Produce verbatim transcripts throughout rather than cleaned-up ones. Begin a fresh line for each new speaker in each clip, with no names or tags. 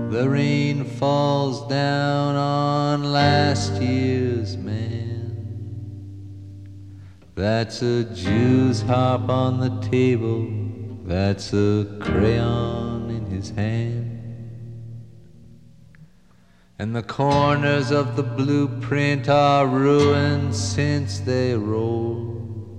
The rain falls down on last year's man. That's a Jew's harp on the table, that's a crayon in his hand. And the corners of the blueprint are ruined since they rolled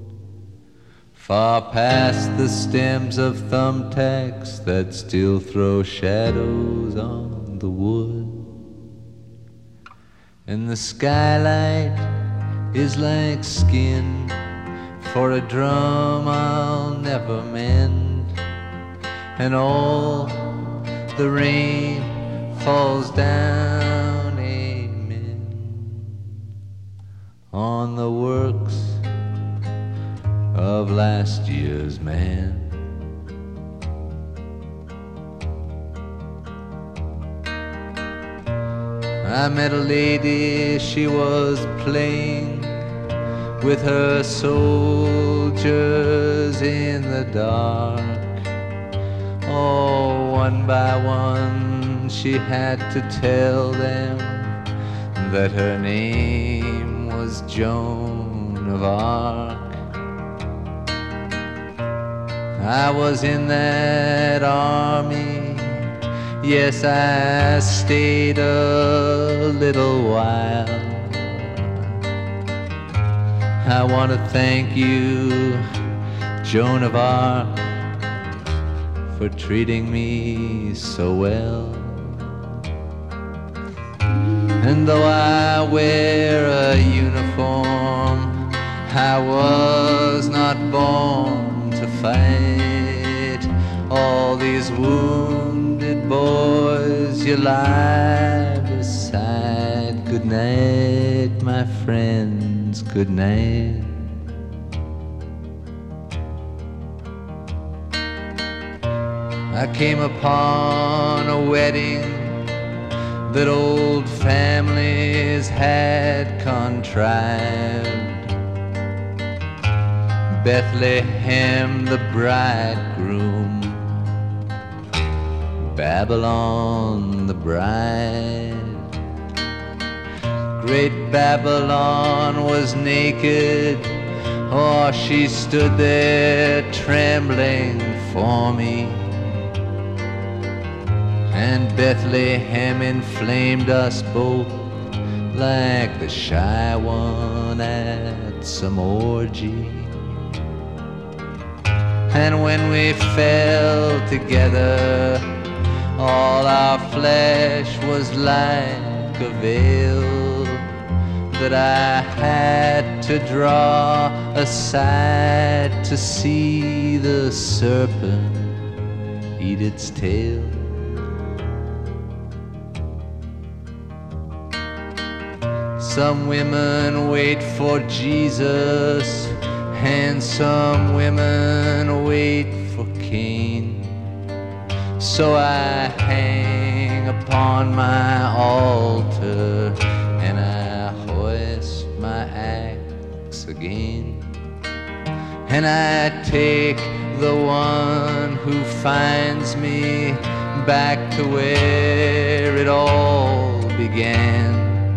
far past the stems of thumbtacks that still throw shadows on the wood. And the skylight is like skin for a drum I'll never mend. And all the rain falls down, amen, on the works of last year's man. I met a lady, she was playing with her soldiers in the dark. Oh, one by one she had to tell them that her name was Joan of Arc. I was in that army, yes, I stayed a little while. I want to thank you, Joan of Arc, for treating me so well. And though I wear a uniform, I was not born to fight. All these wounded boys you lie beside. Good night, my friends, good night. I came upon a wedding that old families had contrived. Bethlehem, the bridegroom, Babylon, the bride. Great Babylon was naked, oh, she stood there trembling for me. And Bethlehem inflamed us both like the shy one at some orgy. And when we fell together, all our flesh was like a veil that I had to draw aside to see the serpent eat its tail. Some women wait for Jesus, and some women wait for Cain. So I hang upon my altar and I hoist my axe again. And I take the one who finds me back to where it all began,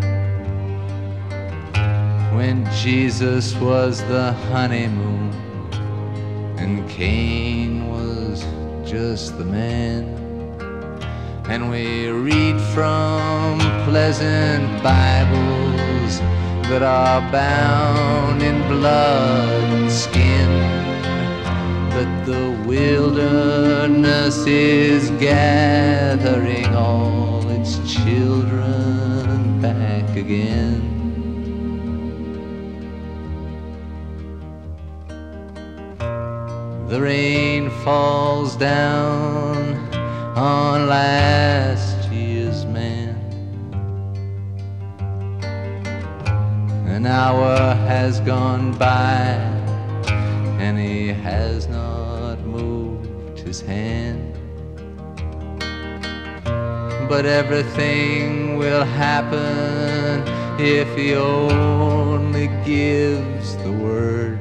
when Jesus was the honeymoon and Cain was just the man. And we read from pleasant Bibles that are bound in blood and skin, that the wilderness is gathering all its children back again. The rain falls down on last year's man. An hour has gone by and he has not moved his hand. But everything will happen if he only gives the word.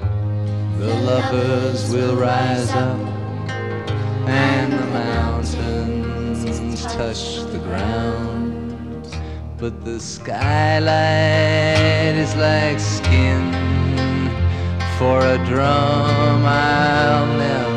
The lovers will rise up and the mountains touch the ground. But the skylight is like skin for a drum I'll never